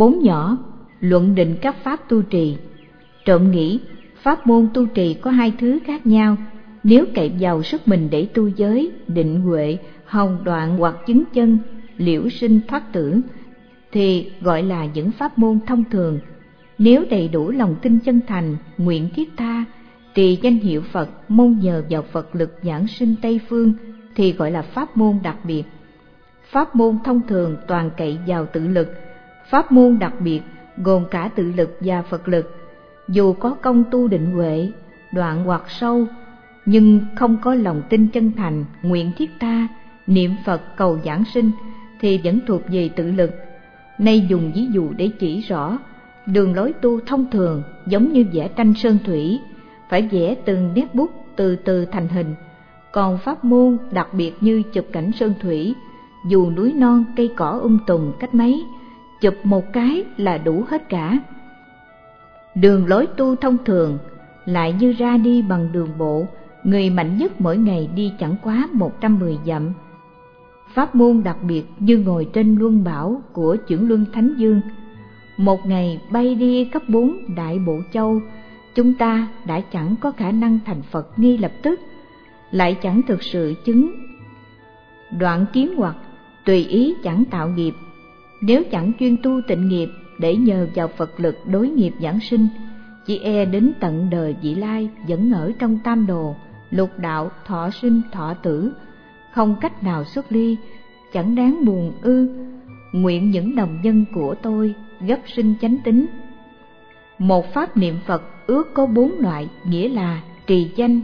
4 nhỏ, luận định các pháp tu trì. Trộm nghĩ, pháp môn tu trì có 2 thứ khác nhau. Nếu cậy vào sức mình để tu giới, định huệ, hồng đoạn hoặc chứng chân, liễu sinh thoát tử, thì gọi là những pháp môn thông thường. Nếu đầy đủ lòng tin chân thành, nguyện thiết tha, trì danh hiệu Phật, mong nhờ vào Phật lực giảng sinh Tây phương, thì gọi là pháp môn đặc biệt. Pháp môn thông thường toàn cậy vào tự lực, pháp môn đặc biệt gồm cả tự lực và Phật lực. Dù có công tu định huệ, đoạn hoặc sâu, nhưng không có lòng tin chân thành, nguyện thiết tha, niệm Phật cầu giảng sinh, thì vẫn thuộc về tự lực. Nay dùng ví dụ để chỉ rõ, đường lối tu thông thường giống như vẽ tranh sơn thủy, phải vẽ từng nét bút từ từ thành hình. Còn pháp môn đặc biệt như chụp cảnh sơn thủy, dù núi non cây cỏ tùm cách mấy, chụp một cái là đủ hết cả. Đường lối tu thông thường lại như ra đi bằng đường bộ, người mạnh nhất mỗi ngày đi chẳng quá 110 dặm. Pháp môn đặc biệt như ngồi trên luân bảo của Chưởng Luân Thánh Dương, một ngày bay đi khắp 4 đại bộ châu, chúng ta đã chẳng có khả năng thành Phật ngay lập tức, lại chẳng thực sự chứng đoạn kiến hoặc, tùy ý chẳng tạo nghiệp. Nếu chẳng chuyên tu tịnh nghiệp để nhờ vào Phật lực đối nghiệp giảng sinh, chỉ e đến tận đời vị lai vẫn ở trong tam đồ, lục đạo, thọ sinh thọ tử, không cách nào xuất ly, chẳng đáng buồn ư. Nguyện những đồng nhân của tôi gấp sinh chánh tín. Một pháp niệm Phật ước có 4 loại, nghĩa là trì danh,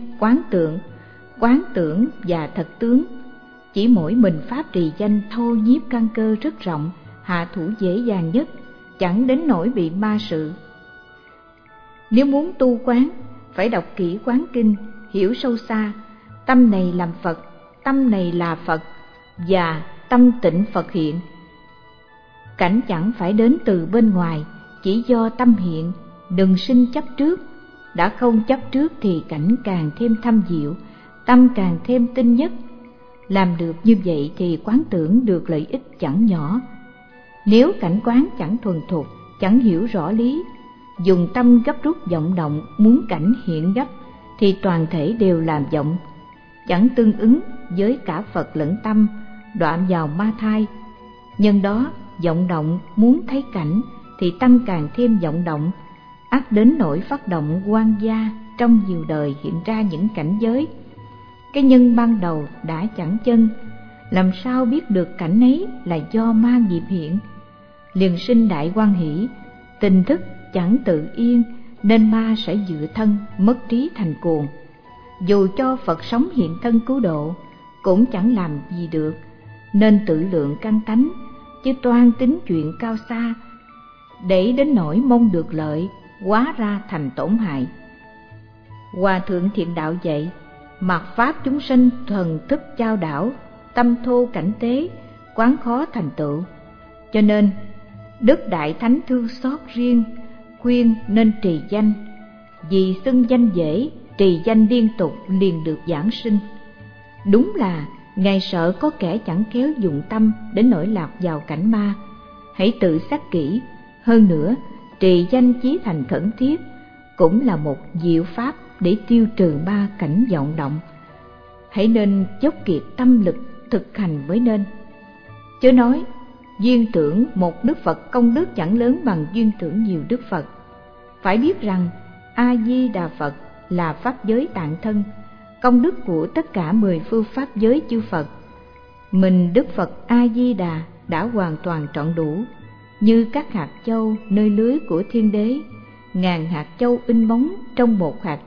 quán tưởng và thật tướng. Chỉ mỗi mình pháp trì danh thô nhiếp căn cơ rất rộng, hạ thủ dễ dàng nhất, chẳng đến nỗi bị ma sự. Nếu muốn tu quán, phải đọc kỹ quán kinh, hiểu sâu xa, tâm này làm Phật, tâm này là Phật, và tâm tịnh Phật hiện. Cảnh chẳng phải đến từ bên ngoài, chỉ do tâm hiện, đừng sinh chấp trước. Đã không chấp trước thì cảnh càng thêm thâm diệu, tâm càng thêm tinh nhất. Làm được như vậy thì quán tưởng được lợi ích chẳng nhỏ. Nếu cảnh quán chẳng thuần thục, chẳng hiểu rõ lý, dùng tâm gấp rút vọng động muốn cảnh hiện gấp, thì toàn thể đều làm vọng, chẳng tương ứng với cả Phật lẫn tâm, đọa vào ma thai. Nhân đó vọng động muốn thấy cảnh thì tâm càng thêm vọng động, ắt đến nỗi phát động oan gia, trong nhiều đời hiện ra những cảnh giới. Cái nhân ban đầu đã chẳng chân, làm sao biết được cảnh ấy là do ma nghiệp hiện. Liền sinh đại hoan hỷ, tình thức chẳng tự yên, nên ma sẽ dựa thân, mất trí thành cuồng. Dù cho Phật sống hiện thân cứu độ, cũng chẳng làm gì được, nên tự lượng căn tánh, chứ toan tính chuyện cao xa, để đến nỗi mong được lợi, hóa ra thành tổn hại. Hòa thượng Thiện Đạo dạy, mạt pháp chúng sinh thần thức chao đảo, tâm thô cảnh tế, quán khó thành tựu. Cho nên Đức Đại Thánh thương xót riêng, khuyên nên trì danh, vì xưng danh dễ, trì danh liên tục liền được giảng sinh. Đúng là Ngài sợ có kẻ chẳng khéo dụng tâm đến nỗi lạc vào cảnh ma. Hãy tự xét kỹ. Hơn nữa, trì danh chí thành khẩn thiết cũng là một diệu pháp để tiêu trừ ma cảnh vọng động. Hãy nên dốc kiệt tâm lực thực hành mới nên. Chớ nói duyên tưởng một Đức Phật công đức chẳng lớn bằng duyên tưởng nhiều Đức Phật. Phải biết rằng A Di Đà Phật là pháp giới tạng thân, công đức của tất cả 10 phương pháp giới chư Phật. Mình Đức Phật A Di Đà đã hoàn toàn trọn đủ, như các hạt châu nơi lưới của Thiên Đế, ngàn hạt châu in bóng trong một hạt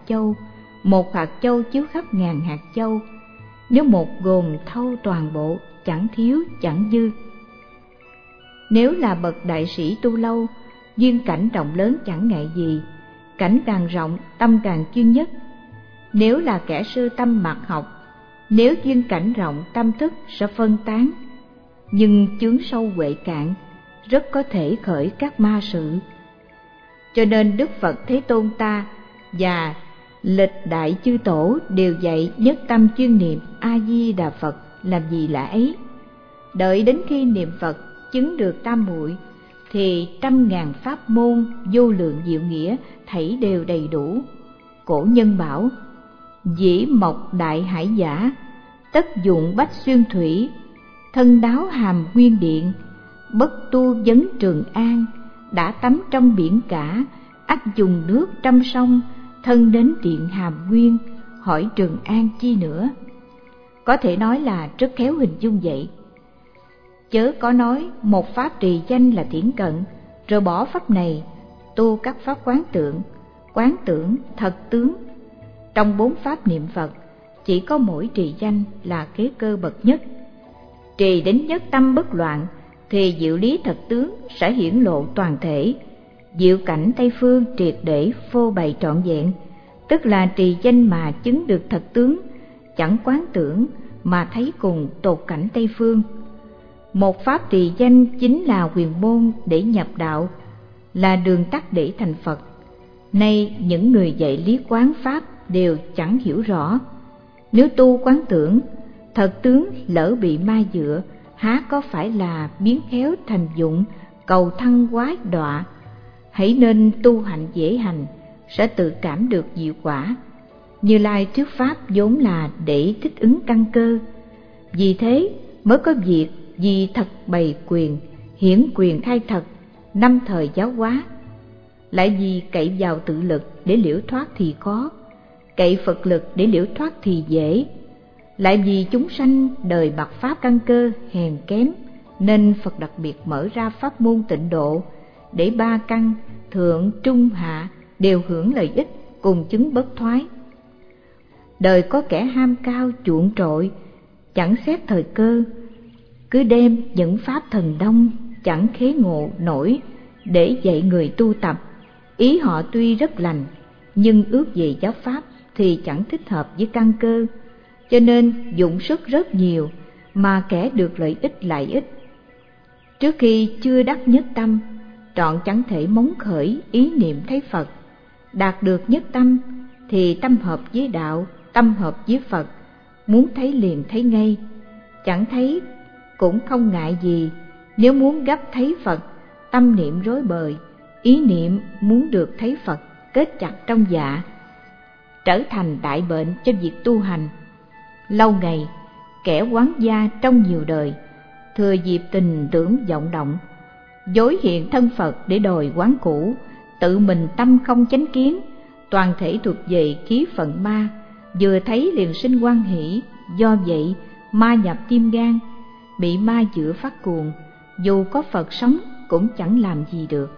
châu chiếu khắp ngàn hạt châu. Nếu một gồm thâu toàn bộ, chẳng thiếu chẳng dư. Nếu là bậc đại sĩ tu lâu, duyên cảnh rộng lớn chẳng ngại gì, cảnh càng rộng tâm càng chuyên nhất. Nếu là kẻ sư tâm mạt học, nếu duyên cảnh rộng tâm thức sẽ phân tán, nhưng chướng sâu huệ cạn, rất có thể khởi các ma sự. Cho nên Đức Phật Thế Tôn ta và lịch đại chư tổ đều dạy nhất tâm chuyên niệm A Di Đà Phật làm gì lạ ấy. Đợi đến khi niệm Phật chứng được tam muội thì 100.000 pháp môn vô lượng diệu nghĩa thảy đều đầy đủ. Cổ nhân bảo: dĩ mộc đại hải giả, tất dụng bách xuyên thủy, thân đáo hàm nguyên điện, bất tu vấn Trường An, đã tắm trong biển cả, ắt dùng nước trăm sông, thân đến điện hàm nguyên, hỏi Trường An chi nữa. Có thể nói là rất khéo hình dung vậy. Chớ có nói một pháp trì danh là thiển cận, rồi bỏ pháp này tu các pháp quán tưởng thật tướng. Trong 4 pháp niệm Phật, chỉ có mỗi trì danh là kế cơ bậc nhất. Trì đến nhất tâm bất loạn thì diệu lý thật tướng sẽ hiển lộ toàn thể, diệu cảnh Tây phương triệt để phô bày trọn vẹn. Tức là trì danh mà chứng được thật tướng, chẳng quán tưởng mà thấy cùng tột cảnh Tây phương. Một pháp trì danh chính là huyền môn để nhập đạo, là đường tắt để thành Phật. Nay những người dạy lý quán pháp đều chẳng hiểu rõ. Nếu tu quán tưởng thật tướng lỡ bị ma dựa, há có phải là biến khéo thành dụng, cầu thăng hóa đọa. Hãy nên tu hành dễ hành, sẽ tự cảm được diệu quả. Như Lai thuyết pháp vốn là để thích ứng căn cơ, vì thế mới có việc vì thật bày quyền, hiển quyền khai thật, 5 thời giáo hóa. Lại vì cậy vào tự lực để liễu thoát thì khó, cậy Phật lực để liễu thoát thì dễ. Lại vì chúng sanh đời bặt pháp căn cơ hèn kém, nên Phật đặc biệt mở ra pháp môn tịnh độ, để 3 căn thượng trung hạ đều hưởng lợi ích, cùng chứng bất thoái. Đời có kẻ ham cao chuộng trội, chẳng xét thời cơ, cứ đem những pháp thần đông chẳng khế ngộ nổi để dạy người tu tập. Ý họ tuy rất lành, nhưng ước về giáo pháp thì chẳng thích hợp với căn cơ, cho nên dụng sức rất nhiều mà kẻ được lợi ích lại ít. Trước khi chưa đắc nhất tâm, trọn chẳng thể móng khởi ý niệm thấy Phật. Đạt được nhất tâm thì tâm hợp với đạo, tâm hợp với Phật, muốn thấy liền thấy ngay, chẳng thấy cũng không ngại gì. Nếu muốn gấp thấy Phật, tâm niệm rối bời, ý niệm muốn được thấy Phật kết chặt trong dạ, trở thành đại bệnh cho việc tu hành. Lâu ngày, kẻ oán gia trong nhiều đời, thừa dịp tình tưởng vọng động, dối hiện thân Phật để đòi quán cũ, tự mình tâm không chánh kiến, toàn thể thuộc về khí phận ma, vừa thấy liền sinh hoan hỷ. Do vậy ma nhập tim gan, bị ma dựa phát cuồng, dù có Phật sống cũng chẳng làm gì được.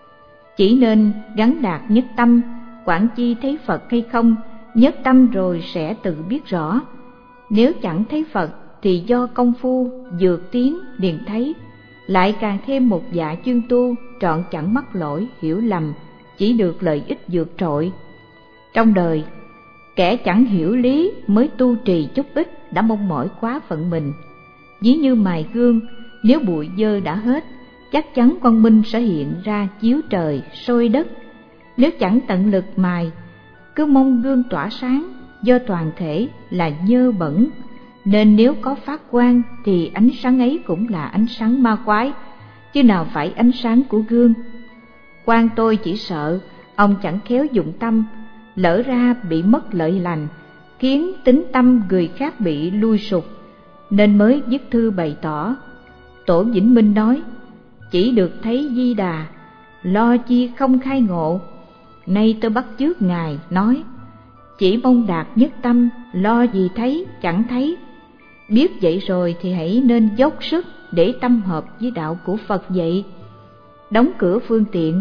Chỉ nên gắn đạt nhất tâm, quản chi thấy Phật hay không, nhất tâm rồi sẽ tự biết rõ. Nếu chẳng thấy Phật thì do công phu vượt tiến liền thấy, lại càng thêm một dạ chuyên tu, trọn chẳng mắc lỗi hiểu lầm, chỉ được lợi ích vượt trội. Trong đời, kẻ chẳng hiểu lý mới tu trì chút ít đã mong mỏi quá phận mình. Ví như mài gương, nếu bụi dơ đã hết, chắc chắn quang minh sẽ hiện ra chiếu trời soi đất. Nếu chẳng tận lực mài, cứ mong gương tỏa sáng, do toàn thể là nhơ bẩn, nên nếu có phát quang thì ánh sáng ấy cũng là ánh sáng ma quái, chứ nào phải ánh sáng của gương. Quan tôi chỉ sợ ông chẳng khéo dụng tâm, lỡ ra bị mất lợi lành, khiến tính tâm người khác bị lui sụp, nên mới viết thư bày tỏ. Tổ Vĩnh Minh nói: chỉ được thấy Di Đà, lo chi không khai ngộ. Nay tôi bắt chước Ngài nói: chỉ mong đạt nhất tâm, lo gì thấy chẳng thấy. Biết vậy rồi thì hãy nên dốc sức để tâm hợp với đạo của Phật vậy. Đóng cửa phương tiện,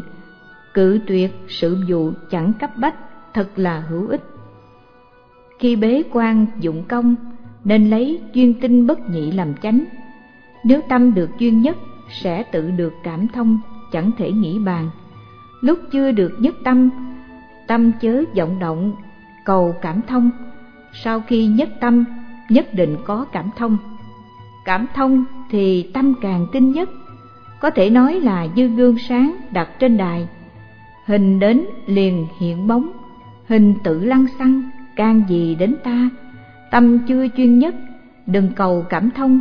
cự tuyệt sự vụ chẳng cấp bách, thật là hữu ích. Khi bế quan dụng công, nên lấy duyên tinh bất nhị làm chánh. Nếu tâm được duyên nhất, sẽ tự được cảm thông, chẳng thể nghĩ bàn. Lúc chưa được nhất tâm, tâm chớ vọng động cầu cảm thông. Sau khi nhất tâm, nhất định có cảm thông. Cảm thông thì tâm càng tinh nhất, có thể nói là như gương sáng đặt trên đài. Hình đến liền hiện bóng, hình tự lăng xăng, can gì đến ta. Tâm chưa chuyên nhất, đừng cầu cảm thông,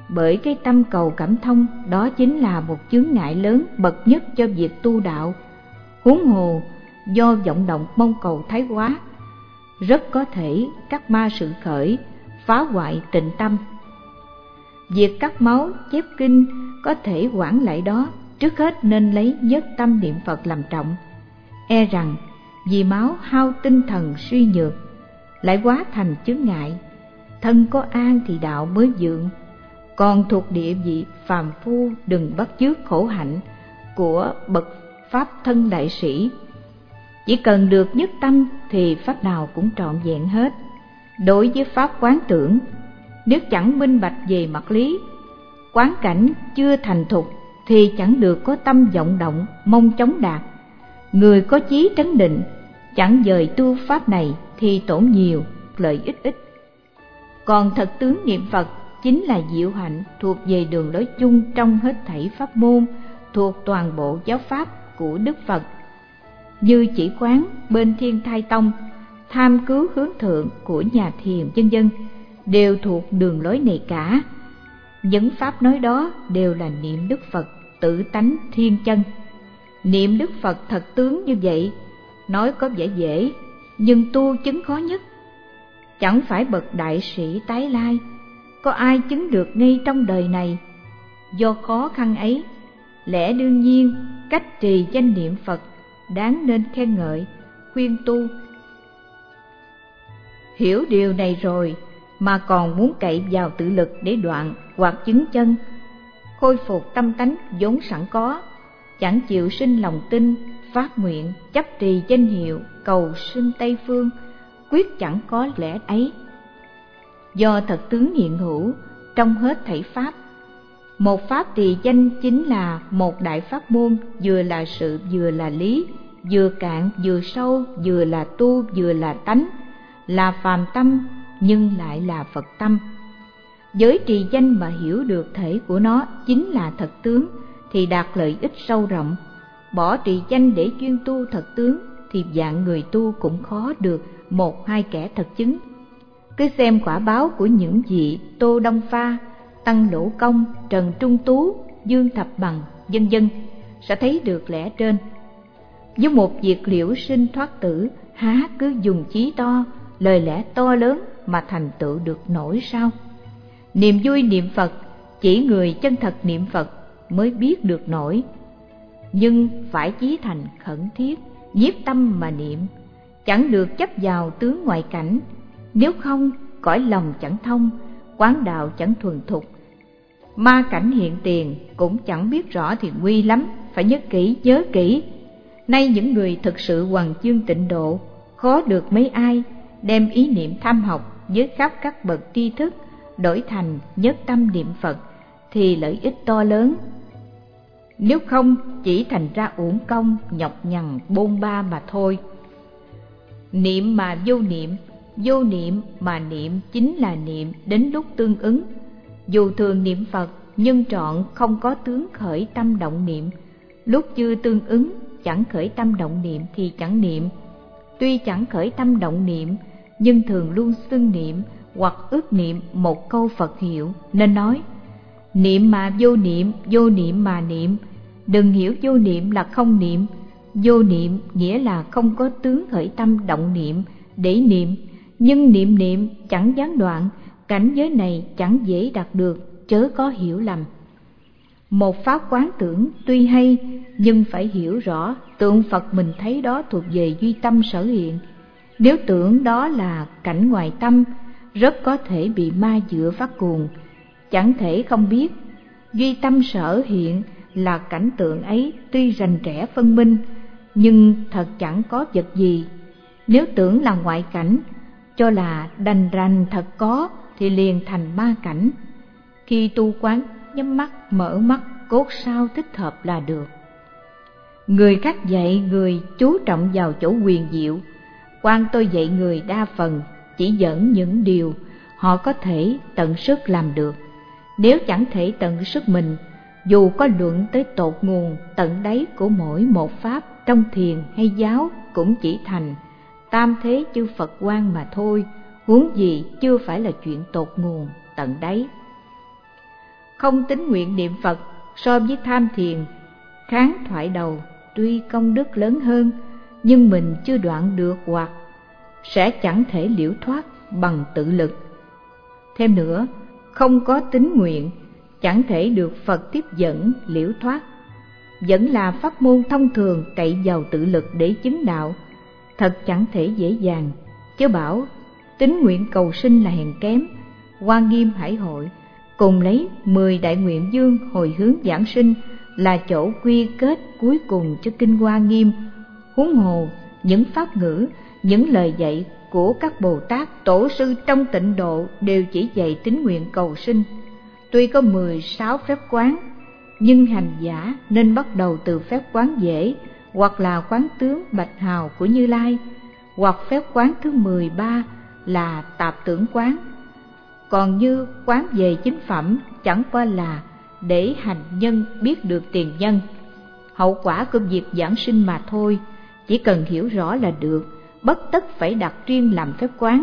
bởi cái tâm cầu cảm thông đó chính là một chướng ngại lớn bậc nhất cho việc tu đạo. Huống hồ do vọng động mong cầu thái quá, rất có thể các ma sự khởi, phá hoại tịnh tâm. Việc cắt máu chép kinh có thể quản lại đó, trước hết nên lấy nhất tâm niệm Phật làm trọng. E rằng vì máu hao tinh thần suy nhược, lại quá thành chướng ngại. Thân có an thì đạo mới vượng. Còn thuộc địa vị phàm phu đừng bắt chước khổ hạnh của bậc pháp thân đại sĩ. Chỉ cần được nhất tâm thì pháp nào cũng trọn vẹn hết. Đối với pháp quán tưởng, nếu chẳng minh bạch về mặt lý, quán cảnh chưa thành thục thì chẳng được có tâm vọng động mong chống đạt. Người có chí trấn định, chẳng dời tu pháp này thì tổn nhiều, lợi ích ít. Còn thật tướng niệm Phật chính là diệu hạnh thuộc về đường lối chung trong hết thảy pháp môn, thuộc toàn bộ giáo pháp của Đức Phật. Như chỉ quán bên Thiên Thai Tông, tham cứu hướng thượng của nhà thiền vân vân đều thuộc đường lối này cả. Những pháp nói đó đều là niệm Đức Phật tự tánh thiên chân. Niệm Đức Phật thật tướng như vậy, nói có vẻ dễ, nhưng tu chứng khó nhất. Chẳng phải bậc đại sĩ tái lai, có ai chứng được ngay trong đời này. Do khó khăn ấy, lẽ đương nhiên cách trì danh niệm Phật đáng nên khen ngợi, khuyên tu. Hiểu điều này rồi mà còn muốn cậy vào tự lực để đoạn hoặc chứng chân, khôi phục tâm tánh vốn sẵn có, chẳng chịu sinh lòng tin, phát nguyện, chấp trì danh hiệu, cầu sinh Tây Phương, quyết chẳng có lẽ ấy. Do thật tướng hiện hữu trong hết thảy pháp, một pháp trì danh chính là một đại pháp môn, vừa là sự vừa là lý, vừa cạn vừa sâu, vừa là tu vừa là tánh, là phàm tâm nhưng lại là Phật tâm. Với trì danh mà hiểu được thể của nó chính là thật tướng thì đạt lợi ích sâu rộng. Bỏ trì danh để chuyên tu thật tướng thì vạn người tu cũng khó được một hai kẻ thật chứng. Cứ xem quả báo của những vị Tô Đông Pha, Tăng Lỗ Công, Trần Trung Tú, Dương Thập Bằng, vân vân sẽ thấy được lẽ trên. Với một việc liễu sinh thoát tử, há cứ dùng chí to, lời lẽ to lớn mà thành tựu được nổi sao? Niềm vui niệm Phật chỉ người chân thật niệm Phật mới biết được nổi. Nhưng phải chí thành khẩn thiết, nhiếp tâm mà niệm, chẳng được chấp vào tướng ngoại cảnh. Nếu không, cõi lòng chẳng thông, quán đạo chẳng thuần thục, ma cảnh hiện tiền cũng chẳng biết rõ thì nguy lắm, phải nhớ kỹ nhớ kỹ. Nay những người thực sự hoằng chương tịnh độ, khó được mấy ai đem ý niệm tham học với khắp các bậc tri thức đổi thành nhất tâm niệm Phật thì lợi ích to lớn. Nếu không chỉ thành ra uổng công nhọc nhằn bôn ba mà thôi. Niệm mà vô niệm, vô niệm mà niệm chính là niệm đến lúc tương ứng. Dù thường niệm Phật nhưng trọn không có tướng khởi tâm động niệm, lúc chưa tương ứng chẳng khởi tâm động niệm thì chẳng niệm. Tuy chẳng khởi tâm động niệm nhưng thường luôn xưng niệm hoặc ước niệm một câu Phật hiệu, nên nói niệm mà vô niệm, vô niệm mà niệm. Đừng hiểu vô niệm là không niệm. Vô niệm nghĩa là không có tướng khởi tâm động niệm để niệm, nhưng niệm niệm chẳng gián đoạn, cảnh giới này chẳng dễ đạt được, chớ có hiểu lầm. Một pháp quán tưởng tuy hay nhưng phải hiểu rõ tượng Phật mình thấy đó thuộc về duy tâm sở hiện. Nếu tưởng đó là cảnh ngoài tâm, rất có thể bị ma dựa phát cuồng. Chẳng thể không biết duy tâm sở hiện là cảnh tượng ấy tuy rành rẽ phân minh, nhưng thật chẳng có vật gì. Nếu tưởng là ngoại cảnh, cho là đành rành thật có thì liền thành ma cảnh. Khi tu quán, nhắm mắt mở mắt cốt sao thích hợp là được. Người khác dạy người chú trọng vào chỗ huyền diệu, quan tôi dạy người đa phần chỉ dẫn những điều họ có thể tận sức làm được. Nếu chẳng thể tận sức mình, dù có luận tới tột nguồn tận đáy của mỗi một pháp trong thiền hay giáo cũng chỉ thành tam thế chư Phật quan mà thôi, huống gì chưa phải là chuyện tột nguồn tận đáy. Không tín nguyện niệm Phật so với tham thiền kháng thoại đầu tuy công đức lớn hơn, nhưng mình chưa đoạn được hoặc sẽ chẳng thể liễu thoát bằng tự lực. Thêm nữa, không có tín nguyện chẳng thể được Phật tiếp dẫn liễu thoát. Vẫn là pháp môn thông thường cậy vào tự lực để chứng đạo, thật chẳng thể dễ dàng. Chớ bảo tín nguyện cầu sinh là hèn kém. Hoa Nghiêm Hải Hội cùng lấy 10 đại nguyện dương hồi hướng giảng sinh là chỗ quy kết cuối cùng cho kinh Hoa Nghiêm. Huống hồ những pháp ngữ, những lời dạy của các Bồ Tát tổ sư trong tịnh độ đều chỉ dạy tín nguyện cầu sinh. Tuy có 16 phép quán, nhưng hành giả nên bắt đầu từ phép quán dễ, hoặc là quán tướng bạch hào của Như Lai, hoặc phép quán thứ 13 là tạp tưởng quán. Còn như quán về chính phẩm chẳng qua là để hành nhân biết được tiền nhân, hậu quả của việc giảng sinh mà thôi, chỉ cần hiểu rõ là được, bất tất phải đặt riêng làm phép quán.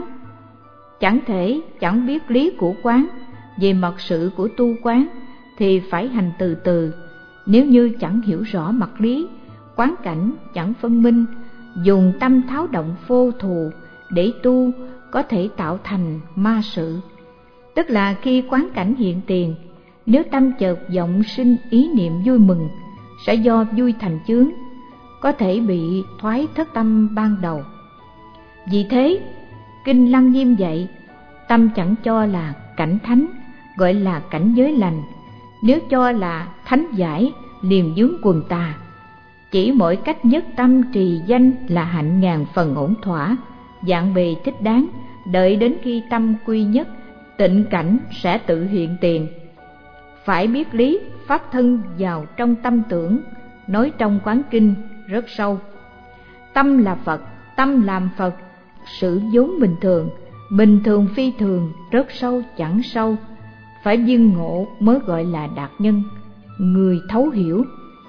Chẳng biết lý của quán, về mật sự của tu quán thì phải hành từ từ. Nếu như chẳng hiểu rõ mật lý, quán cảnh chẳng phân minh, dùng tâm tháo động vô thù để tu có thể tạo thành ma sự. Tức là khi quán cảnh hiện tiền, nếu tâm chợt vọng sinh ý niệm vui mừng, sẽ do vui thành chướng, có thể bị thoái thất tâm ban đầu. Vì thế, Kinh Lăng Nghiêm dạy, tâm chẳng cho là cảnh thánh, gọi là cảnh giới lành. Nếu cho là thánh giải, liền vướng quần tà. Chỉ mỗi cách nhất tâm trì danh là hạnh ngàn phần ổn thỏa, dạng bề thích đáng, đợi đến khi tâm quy nhất, tịnh cảnh sẽ tự hiện tiền. Phải biết lý, pháp thân vào trong tâm tưởng, nói trong quán kinh rất sâu. Tâm là Phật, tâm làm Phật, sự vốn bình thường phi thường, rất sâu chẳng sâu. Phải viên ngộ mới gọi là đạt nhân, người thấu hiểu.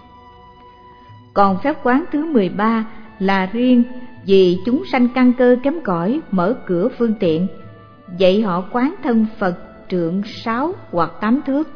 Còn phép quán thứ 13 là riêng vì chúng sanh căn cơ kém cỏi, mở cửa phương tiện, dạy họ quán thân Phật trượng 6 hoặc 8 thước.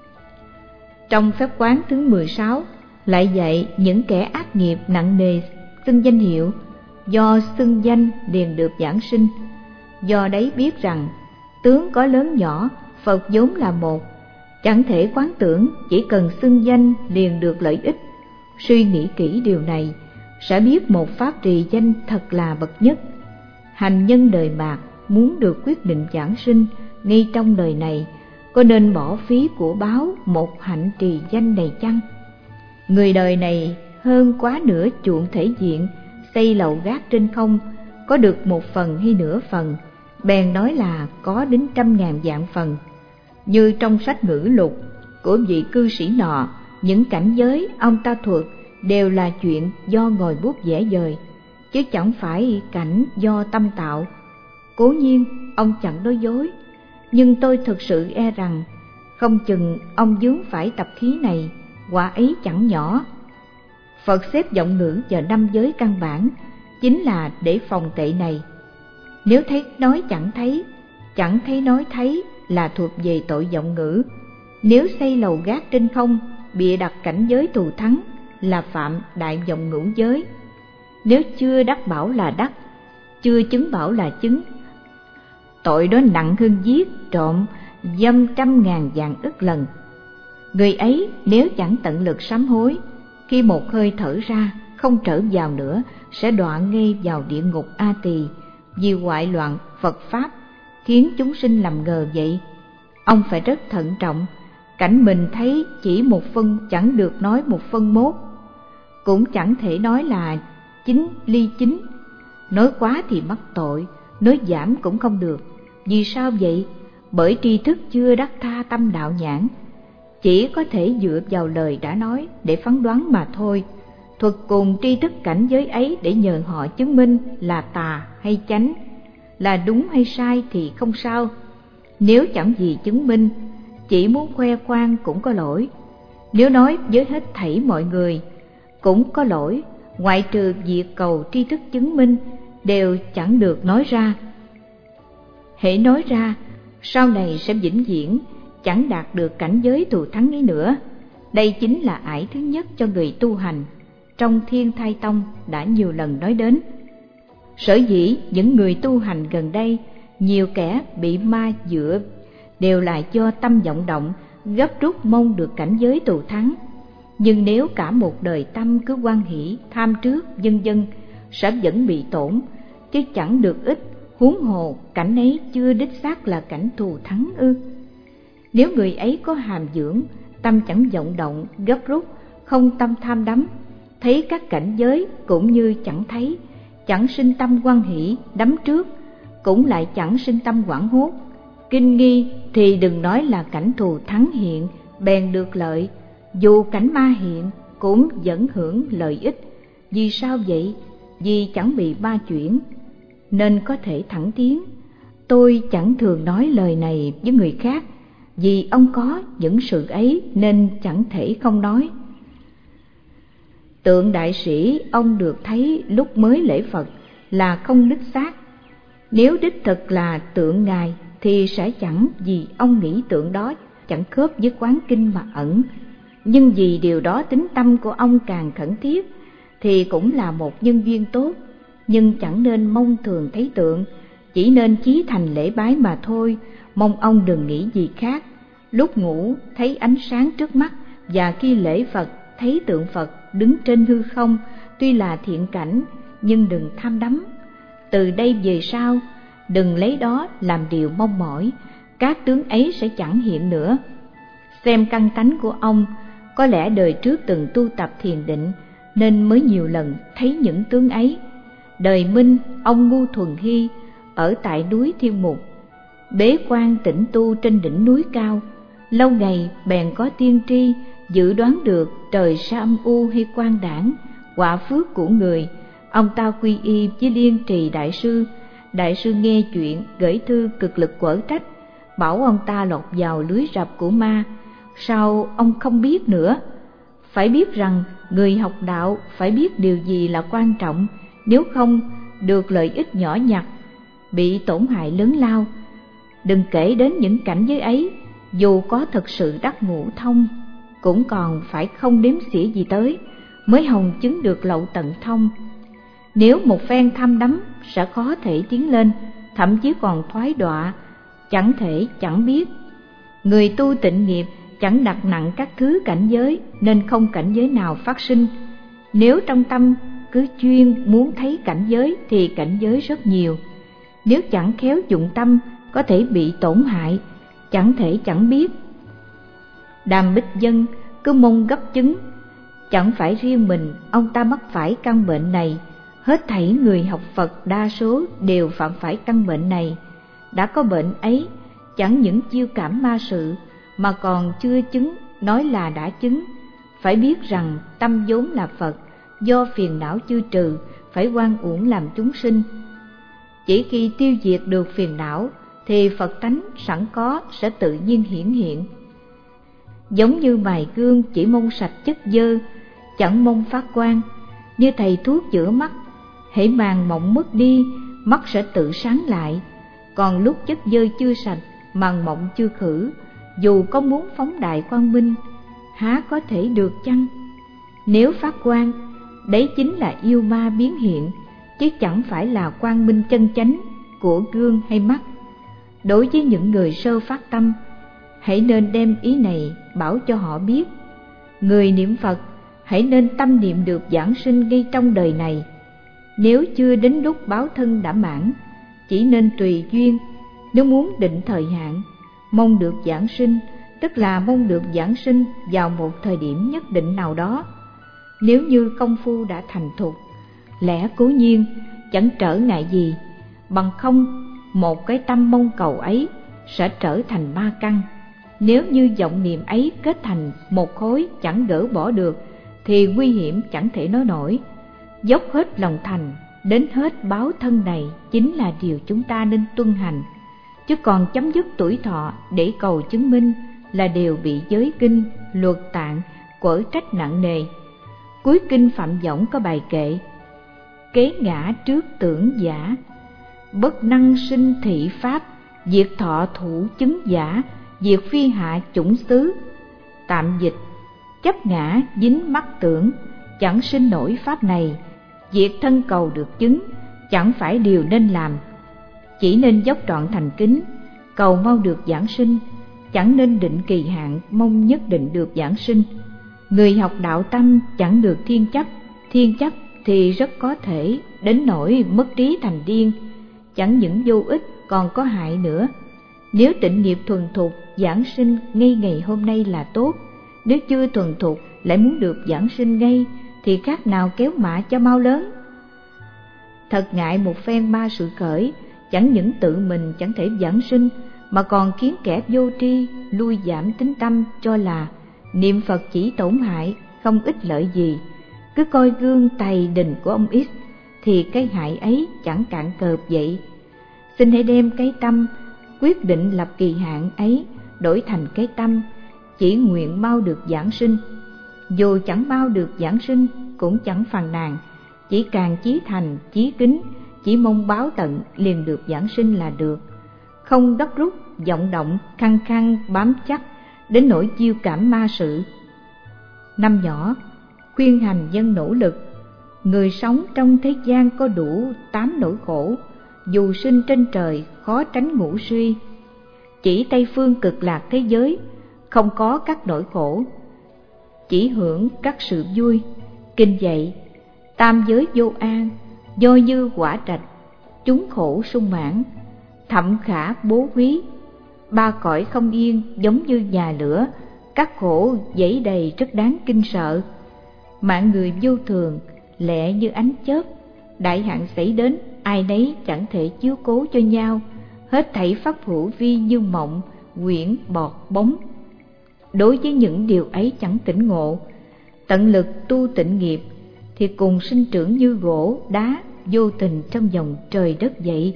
Trong phép quán thứ 16 lại dạy những kẻ ác nghiệp nặng nề xưng danh hiệu, do xưng danh liền được giảng sinh. Do đấy biết rằng tướng có lớn nhỏ, Phật vốn là một, chẳng thể quán tưởng chỉ cần xưng danh liền được lợi ích. Suy nghĩ kỹ điều này, sẽ biết một pháp trì danh thật là bậc nhất. Hành nhân đời mạt muốn được quyết định giảng sinh ngay trong đời này, có nên bỏ phí của báo một hạnh trì danh này chăng? Người đời này hơn quá nửa chuộng thể diện, xây lầu gác trên không, có được một phần hay nửa phần, bèn nói là có đến 100.000 vạn phần. Như trong sách ngữ lục của vị cư sĩ nọ, những cảnh giới ông ta thuật đều là chuyện do ngòi bút vẽ vời, chứ chẳng phải cảnh do tâm tạo. Cố nhiên ông chẳng nói dối, nhưng tôi thực sự e rằng không chừng ông vướng phải tập khí này, quả ấy chẳng nhỏ. Phật xếp giọng ngữ vào 5 giới căn bản chính là để phòng tệ này. Nếu thấy nói chẳng thấy nói thấy là thuộc về tội vọng ngữ. Nếu xây lầu gác trên không, bịa đặt cảnh giới thù thắng là phạm đại vọng ngữ giới. Nếu chưa đắc bảo là đắc, chưa chứng bảo là chứng, tội đó nặng hơn giết, trộm, dâm 100.000 vạn ức lần. Người ấy nếu chẳng tận lực sám hối, khi một hơi thở ra không trở vào nữa, sẽ đọa ngay vào địa ngục A Tỳ, vì hoại loạn Phật Pháp, khiến chúng sinh lầm ngờ vậy. Ông phải rất thận trọng, cảnh mình thấy chỉ 1 phân chẳng được nói 1/1, cũng chẳng thể nói là chính ly chính. Nói quá thì mắc tội, nói giảm cũng không được. Vì sao vậy? Bởi tri thức chưa đắc tha tâm đạo nhãn, chỉ có thể dựa vào lời đã nói để phán đoán mà thôi. Thuật cùng tri thức cảnh giới ấy để nhờ họ chứng minh là tà hay chánh, là đúng hay sai thì không sao. Nếu chẳng gì chứng minh, chỉ muốn khoe khoang cũng có lỗi. Nếu nói với hết thảy mọi người cũng có lỗi, ngoại trừ việc cầu tri thức chứng minh đều chẳng được nói ra. Hễ nói ra, sau này sẽ vĩnh viễn chẳng đạt được cảnh giới thù thắng ấy nữa. Đây chính là ải thứ nhất cho người tu hành, trong Thiên Thai Tông đã nhiều lần nói đến. Sở dĩ những người tu hành gần đây nhiều kẻ bị ma dựa đều là do tâm vọng động, gấp rút mong được cảnh giới thù thắng. Nhưng nếu cả một đời tâm cứ hoan hỷ, tham trước, vân vân, sẽ vẫn bị tổn, chứ chẳng được ích. Huống hồ cảnh ấy chưa đích xác là cảnh thù thắng ư? Nếu người ấy có hàm dưỡng, tâm chẳng vọng động, gấp rút, không tâm tham đắm, thấy các cảnh giới cũng như chẳng thấy, chẳng sinh tâm hoan hỷ, đắm trước, cũng lại chẳng sinh tâm hoảng hốt, kinh nghi, thì đừng nói là cảnh thù thắng hiện, bèn được lợi. Dù cảnh ma hiện cũng vẫn hưởng lợi ích. Vì sao vậy? Vì chẳng bị ma chuyển, nên có thể thẳng tiến. Tôi chẳng thường nói lời này với người khác, vì ông có những sự ấy nên chẳng thể không nói. Tượng đại sĩ ông được thấy lúc mới lễ Phật là không đích xác. Nếu đích thực là tượng Ngài thì sẽ chẳng vì ông nghĩ tượng đó chẳng khớp với quán kinh mà ẩn. Nhưng vì điều đó tính tâm của ông càng khẩn thiết thì cũng là một nhân duyên tốt. Nhưng chẳng nên mong thường thấy tượng, chỉ nên chí thành lễ bái mà thôi. Mong ông đừng nghĩ gì khác. Lúc ngủ thấy ánh sáng trước mắt, và khi lễ Phật thấy tượng Phật đứng trên hư không, tuy là thiện cảnh nhưng đừng tham đắm. Từ đây về sau đừng lấy đó làm điều mong mỏi, các tướng ấy sẽ chẳng hiện nữa. Xem căn tánh của ông, có lẽ đời trước từng tu tập thiền định nên mới nhiều lần thấy những tướng ấy. Đời Minh, ông Ngu Thuần Hy ở tại núi Thiên Mục, bế quan tĩnh tu trên đỉnh núi cao. Lâu ngày bèn có tiên tri dự đoán được trời sa âm u hay quang đảng, quả phước của người. Ông ta quy y với Liên Trì đại sư. Đại sư nghe chuyện gửi thư cực lực quở trách, bảo ông ta lọt vào lưới rập của ma. Sao ông không biết nữa? Phải biết rằng người học đạo phải biết điều gì là quan trọng, nếu không được lợi ích nhỏ nhặt, bị tổn hại lớn lao. Đừng kể đến những cảnh giới ấy, dù có thực sự đắc ngũ thông, cũng còn phải không đếm xỉa gì tới, mới hồng chứng được lậu tận thông. Nếu một phen tham đắm sẽ khó thể tiến lên, thậm chí còn thoái đọa, chẳng thể chẳng biết. Người tu tịnh nghiệp chẳng đặt nặng các thứ cảnh giới, nên không cảnh giới nào phát sinh. Nếu trong tâm cứ chuyên muốn thấy cảnh giới thì cảnh giới rất nhiều. Nếu chẳng khéo dụng tâm, có thể bị tổn hại, chẳng thể chẳng biết. Đàm Bích Dân cứ mong gấp chứng, chẳng phải riêng mình ông ta mắc phải căn bệnh này. Hết thảy người học Phật đa số đều phạm phải căn bệnh này. Đã có bệnh ấy, chẳng những chiêu cảm ma sự mà còn chưa chứng nói là đã chứng. Phải biết rằng tâm vốn là Phật, do phiền não chưa trừ phải oan uổng làm chúng sinh. Chỉ khi tiêu diệt được phiền não thì Phật tánh sẵn có sẽ tự nhiên hiển hiện. Giống như mài gương chỉ mong sạch chất dơ, chẳng mong phát quang. Như thầy thuốc chữa mắt, hễ màng mộng mất đi, mắt sẽ tự sáng lại. Còn lúc chất dơ chưa sạch, màng mộng chưa khử, dù có muốn phóng đại quang minh, há có thể được chăng? Nếu phát quang, đấy chính là yêu ma biến hiện, chứ chẳng phải là quang minh chân chánh của gương hay mắt. Đối với những người sơ phát tâm, hãy nên đem ý này bảo cho họ biết. Người niệm Phật hãy nên tâm niệm được giảng sinh ngay trong đời này. Nếu chưa đến lúc báo thân đã mãn, chỉ nên tùy duyên. Nếu muốn định thời hạn, mong được giảng sinh, tức là mong được giảng sinh vào một thời điểm nhất định nào đó. Nếu như công phu đã thành thục, lẽ cố nhiên chẳng trở ngại gì, bằng không một cái tâm mong cầu ấy sẽ trở thành ma căn. Nếu như vọng niệm ấy kết thành một khối chẳng gỡ bỏ được, thì nguy hiểm chẳng thể nói nổi. Dốc hết lòng thành, đến hết báo thân này chính là điều chúng ta nên tuân hành. Chứ còn chấm dứt tuổi thọ để cầu chứng minh là đều bị giới kinh, luật tạng quở trách nặng nề. Cuối kinh Phạm Võng có bài kệ: kế ngã trước tưởng giả, bất năng sinh thị pháp, diệt thọ thủ chứng giả, diệt phi hạ chủng xứ. Tạm dịch: chấp ngã dính mắc tưởng, chẳng sinh nổi pháp này. Diệt thân cầu được chứng, chẳng phải điều nên làm. Chỉ nên dốc trọn thành kính, cầu mau được giảng sinh, chẳng nên định kỳ hạn mong nhất định được giảng sinh. Người học đạo tâm chẳng được thiên chấp thì rất có thể đến nỗi mất trí thành điên, chẳng những vô ích còn có hại nữa. Nếu tịnh nghiệp thuần thục, giảng sinh ngay ngày hôm nay là tốt. Nếu chưa thuần thục lại muốn được giảng sinh ngay thì khác nào kéo mã cho mau lớn. Thật ngại một phen ba sự khởi, chẳng những tự mình chẳng thể giảng sinh mà còn khiến kẻ vô tri lui giảm tính tâm, cho là niệm Phật chỉ tổn hại, không ích lợi gì. Cứ coi gương tày đình của ông X thì cái hại ấy chẳng cạn cợp vậy. Xin hãy đem cái tâm quyết định lập kỳ hạn ấy đổi thành cái tâm chỉ nguyện mau được giảng sinh. Dù chẳng mau được giảng sinh cũng chẳng phàn nàn, chỉ càng chí thành chí kính, chỉ mong báo tận liền được giảng sinh là được. Không đất rút vọng động khăng khăng bám chắc đến nỗi chiêu cảm ma sự. Năm nhỏ khuyên hành dân nỗ lực. Người sống trong thế gian có đủ 8 nỗi khổ, dù sinh trên trời khó tránh ngủ suy. Chỉ Tây phương cực lạc thế giới không có các nỗi khổ, chỉ hưởng các sự vui. Kinh dạy: tam giới vô an, do như quả trạch, chúng khổ sung mãn, thậm khả bố quý. Ba cõi không yên giống như nhà lửa, các khổ dẫy đầy rất đáng kinh sợ. Mạng người vô thường, lẹ như ánh chớp, đại hạn xảy đến ai nấy chẳng thể chiếu cố cho nhau. Hết thảy pháp hữu vi như mộng, quyển bọt bóng. Đối với những điều ấy chẳng tỉnh ngộ, tận lực tu tịnh nghiệp thì cùng sinh trưởng như gỗ đá vô tình trong dòng trời đất vậy.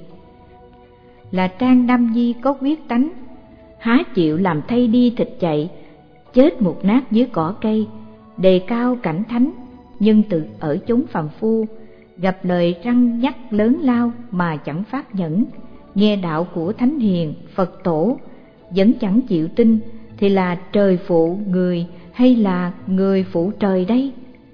Là Trang Nam Di có quyết tánh, há chịu làm thay đi thịt chạy, chết một nát dưới cỏ cây. Đề cao cảnh thánh, nhưng tự ở chốn phàm phu, gặp lời răn nhắc lớn lao mà chẳng phát nhẫn. Nghe đạo của thánh hiền Phật tổ vẫn chẳng chịu tin, thì là trời phụ người hay là người phụ trời đây?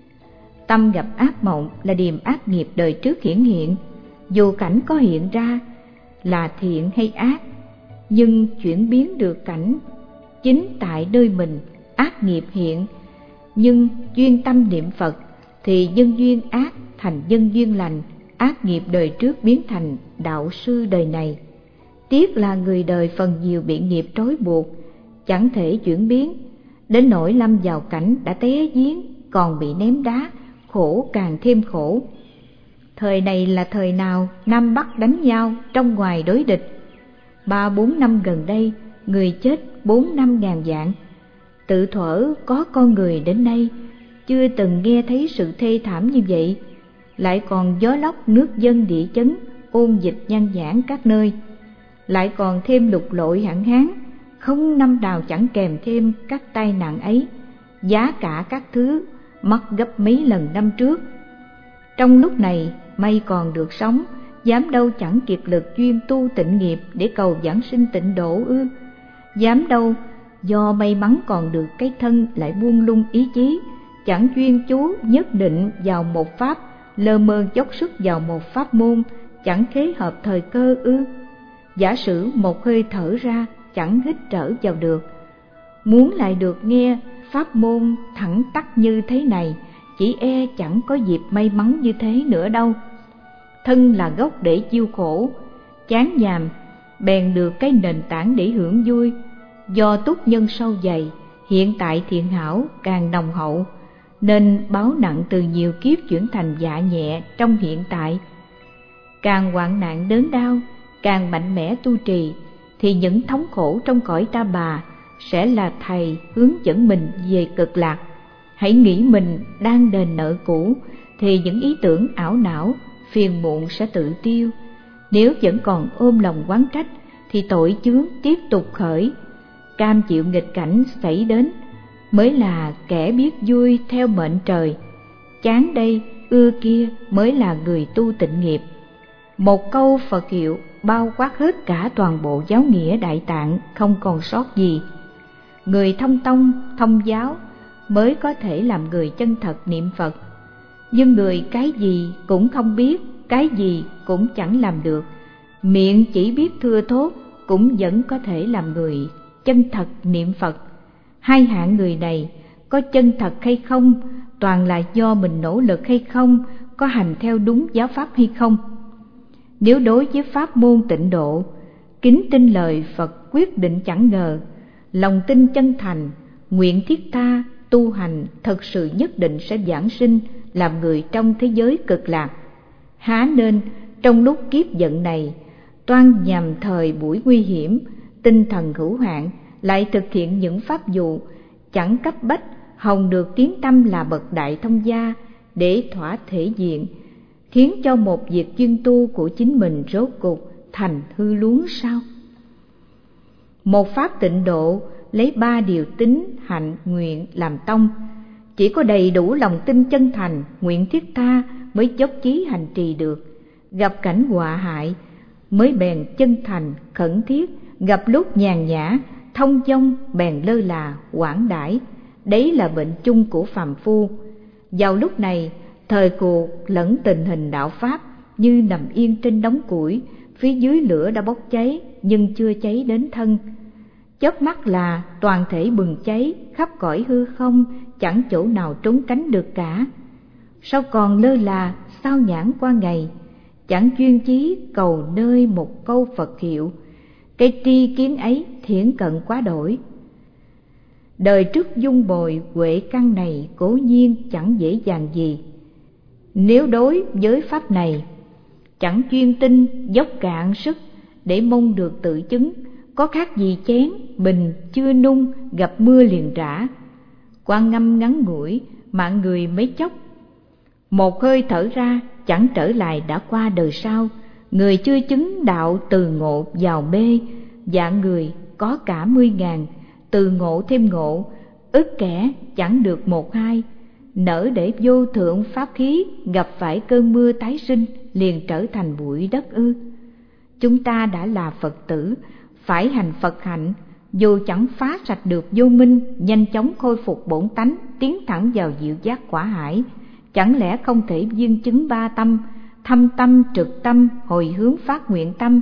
Tâm gặp ác mộng là điềm ác nghiệp đời trước hiển hiện. Dù cảnh có hiện ra là thiện hay ác, nhưng chuyển biến được cảnh chính tại nơi mình. Ác nghiệp hiện, nhưng chuyên tâm niệm Phật thì nhân duyên ác thành nhân duyên lành. Ác nghiệp đời trước biến thành đạo sư đời này. Tiếc là người đời phần nhiều bị nghiệp trói buộc, chẳng thể chuyển biến, đến nỗi lâm vào cảnh đã té giếng còn bị ném đá, khổ càng thêm khổ. Thời này là thời nào Nam Bắc đánh nhau, trong ngoài đối địch. 3-4 năm gần đây, người chết 4-5 ngàn vạn. Tự thuở có con người đến nay chưa từng nghe thấy sự thê thảm như vậy. Lại còn gió lốc, nước dâng, địa chấn, ôn dịch nhan nhản các nơi. Lại còn thêm lục lội hạn hán, không năm nào chẳng kèm thêm các tai nạn ấy. Giá cả các thứ mất gấp mấy lần năm trước. Trong lúc này may còn được sống, dám đâu chẳng kiệt lực chuyên tu tịnh nghiệp để cầu giảng sinh tịnh độ ư? Dám đâu do may mắn còn được cái thân lại buông lung ý chí, chẳng chuyên chú nhất định vào một pháp, lơ mơ dốc sức vào một pháp môn, chẳng khế hợp thời cơ ư? Giả sử một hơi thở ra chẳng hít trở vào được, muốn lại được nghe pháp môn thẳng tắc như thế này, chỉ e chẳng có dịp may mắn như thế nữa đâu. Thân là gốc để chiêu khổ, chán nhàm bèn được cái nền tảng để hưởng vui. Do túc nhân sâu dày, hiện tại thiện hảo càng nồng hậu, nên báo nặng từ nhiều kiếp chuyển thành dạ nhẹ trong hiện tại. Càng hoạn nạn đớn đau, càng mạnh mẽ tu trì, thì những thống khổ trong cõi ta bà sẽ là thầy hướng dẫn mình về cực lạc. Hãy nghĩ mình đang đền nợ cũ, thì những ý tưởng ảo não, phiền muộn sẽ tự tiêu. Nếu vẫn còn ôm lòng oán trách, thì tội chướng tiếp tục khởi. Cam chịu nghịch cảnh xảy đến mới là kẻ biết vui theo mệnh trời. Chán đây ưa kia mới là người tu tịnh nghiệp. Một câu Phật hiệu bao quát hết cả toàn bộ giáo nghĩa Đại Tạng, không còn sót gì. Người thông tông, thông giáo mới có thể làm người chân thật niệm Phật. Nhưng người cái gì cũng không biết, cái gì cũng chẳng làm được, miệng chỉ biết thưa thốt, cũng vẫn có thể làm người chân thật niệm Phật. Hai hạng người này có chân thật hay không, toàn là do mình nỗ lực hay không, có hành theo đúng giáo pháp hay không. Nếu đối với pháp môn Tịnh Độ, kính tin lời Phật quyết định chẳng ngờ, lòng tin chân thành, nguyện thiết tha, tu hành thật sự nhất định sẽ giảng sinh làm người trong thế giới cực lạc. Há nên trong lúc kiếp vận này, toan nhằm thời buổi nguy hiểm, tinh thần hữu hạn, lại thực hiện những pháp dụ chẳng cấp bách, hòng được tiếng tăm là bậc đại thông gia, để thỏa thể diện, khiến cho một việc chuyên tu của chính mình rốt cục thành hư luống sao? Một pháp Tịnh Độ lấy 3 điều tín, hạnh, nguyện làm tông. Chỉ có đầy đủ lòng tin chân thành, nguyện thiết tha mới dốc chí hành trì được. Gặp cảnh họa hại mới bèn chân thành, khẩn thiết, gặp lúc nhàn nhã, thông dong bèn lơ là, quảng đãi. Đấy là bệnh chung của phàm phu. Vào lúc này, thời cuộc lẫn tình hình đạo pháp như nằm yên trên đống củi, phía dưới lửa đã bốc cháy nhưng chưa cháy đến thân. Chớp mắt là toàn thể bừng cháy, khắp cõi hư không, chẳng chỗ nào trốn tránh được cả. Sao còn lơ là, sao nhãng qua ngày, chẳng chuyên chí cầu nơi một câu Phật hiệu, cái tri kiến ấy thiển cận quá đổi. Đời trước dung bồi huệ căn này cố nhiên chẳng dễ dàng gì. Nếu đối với pháp này, chẳng chuyên tinh dốc cạn sức để mong được tự chứng, có khác gì chén bình chưa nung gặp mưa liền rã. Quan ngâm ngắn ngủi, mạng người mấy chốc, một hơi thở ra chẳng trở lại đã qua đời sau. Người chưa chứng đạo từ ngộ vào mê, dạng người có cả 10.000, từ ngộ thêm ngộ, ức kẻ chẳng được 1-2. Nỡ để vô thượng pháp khí gặp phải cơn mưa tái sinh, liền trở thành bụi đất ư? Chúng ta đã là Phật tử, phải hành Phật hạnh, dù chẳng phá sạch được vô minh, nhanh chóng khôi phục bổn tánh, tiến thẳng vào diệu giác quả hải. Chẳng lẽ không thể viên chứng 3 tâm, thâm tâm, trực tâm, hồi hướng phát nguyện tâm,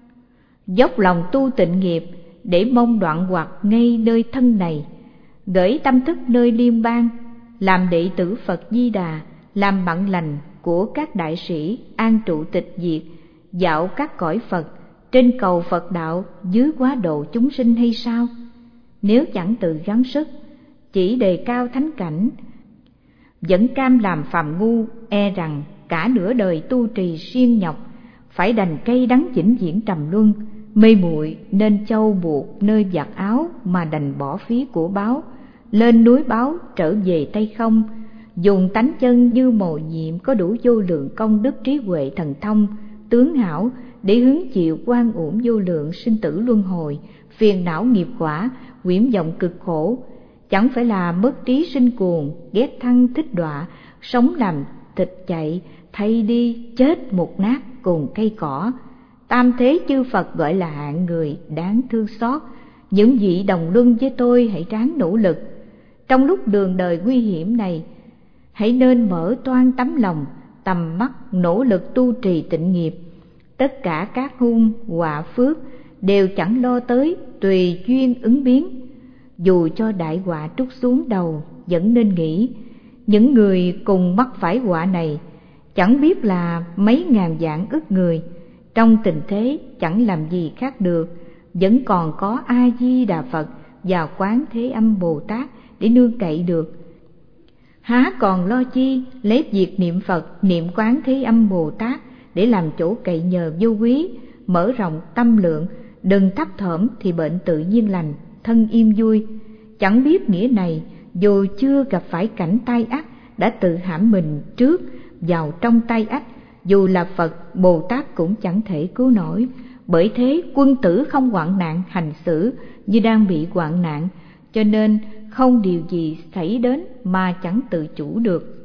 dốc lòng tu tịnh nghiệp để mong đoạn hoặc ngay nơi thân này, gửi tâm thức nơi liên bang, làm đệ tử Phật Di Đà, làm bạn lành của các đại sĩ, an trụ tịch diệt, dạo các cõi Phật, trên cầu Phật đạo, dưới quá độ chúng sinh hay sao? Nếu chẳng tự gắng sức, chỉ đề cao thánh cảnh, vẫn cam làm phàm ngu, e rằng cả nửa đời tu trì siêng nhọc, phải đành cay đắng vĩnh viễn trầm luân, mê muội nên châu buộc nơi vạt áo, mà đành bỏ phí của báo, lên núi báo trở về tay không. Dùng tánh chân như mồ nhiệm, có đủ vô lượng công đức trí huệ thần thông tướng hảo, để hứng chịu oan uổng vô lượng sinh tử luân hồi, phiền não nghiệp quả, quyển vọng cực khổ. Chẳng phải là mất trí sinh cuồng, ghét thăng thích đọa, sống làm thịt chạy, thay đi chết một nát cùng cây cỏ. Tam thế chư Phật gọi là hạng người đáng thương xót. Những vị đồng luân với tôi hãy ráng nỗ lực. Trong lúc đường đời nguy hiểm này, hãy nên mở toan tấm lòng, tầm mắt nỗ lực tu trì tịnh nghiệp. Tất cả các hung họa phước đều chẳng lo tới, tùy duyên ứng biến. Dù cho đại họa trút xuống đầu, vẫn nên nghĩ những người cùng mắc phải họa này chẳng biết là mấy ngàn vạn ức người, trong tình thế chẳng làm gì khác được, vẫn còn có A Di Đà Phật và Quán Thế Âm Bồ Tát để nương cậy được. Há còn lo chi lấy việc niệm Phật, niệm Quán Thế Âm Bồ Tát để làm chỗ cậy nhờ vô quý, mở rộng tâm lượng, đừng thấp thỏm thì bệnh tự nhiên lành, thân im vui. Chẳng biết nghĩa này, dù chưa gặp phải cảnh tai ách, đã tự hãm mình trước vào trong tai ách, dù là Phật, Bồ Tát cũng chẳng thể cứu nổi. Bởi thế quân tử không hoạn nạn hành xử như đang bị hoạn nạn, cho nên không điều gì xảy đến mà chẳng tự chủ được.